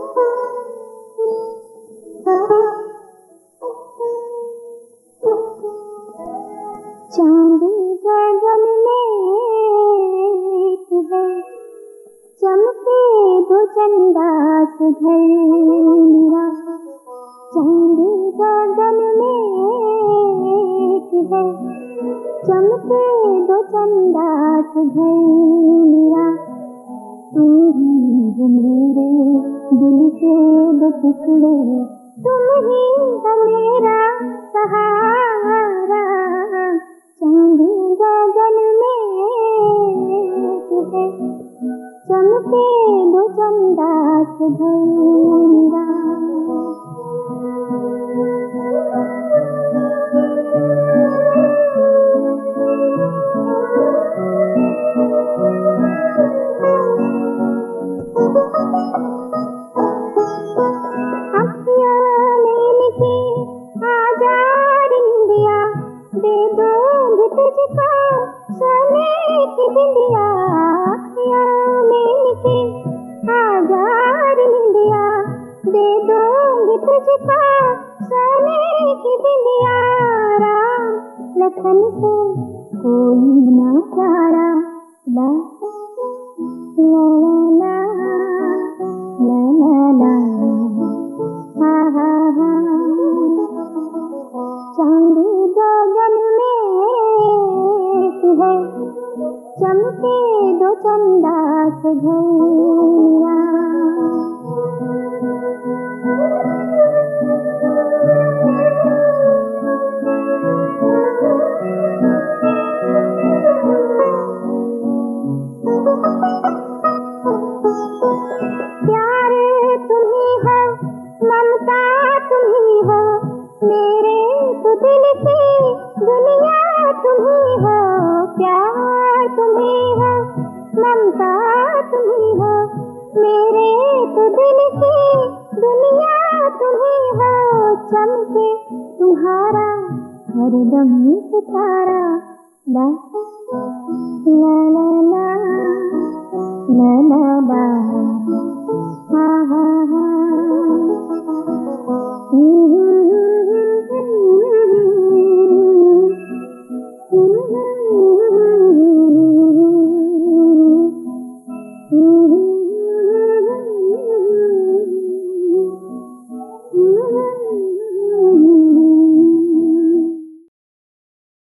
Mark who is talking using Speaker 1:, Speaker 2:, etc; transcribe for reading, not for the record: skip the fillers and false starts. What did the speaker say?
Speaker 1: चांद गगन में एक है, चमके दो चंदा से घर मेरा। चांद गगन में एक है, चमके दो चंदा से घर मेरा। तुम ही हो मेरे दिल के दो टुकड़े, तुम ही हो मेरा सहारा। चांद गगन में एक है, चमके दो चंदा से घर मेरा। तुझको सोने की बिंदिया, मिलके हजार निंदिया, दे दूंगी तुझको सोने की बिंदिया। राम लखन से कोई ना प्यारा, ला ला ला ला ला ला, हा हा हा। चांद गगन में है, चमके दो चंदा से घर मेरा। प्यार तुम्ही हो, ममता तुम्ही हो, मेरे तो दिल की दुनिया तुम्ही हो। प्यार तुम्ही हो, ममता तुम्ही हो, मेरे तो दिल की दुनिया तुम्ही हो। चमके तुम्हारा हरदम सितारा, ला ला ला ला ला ला।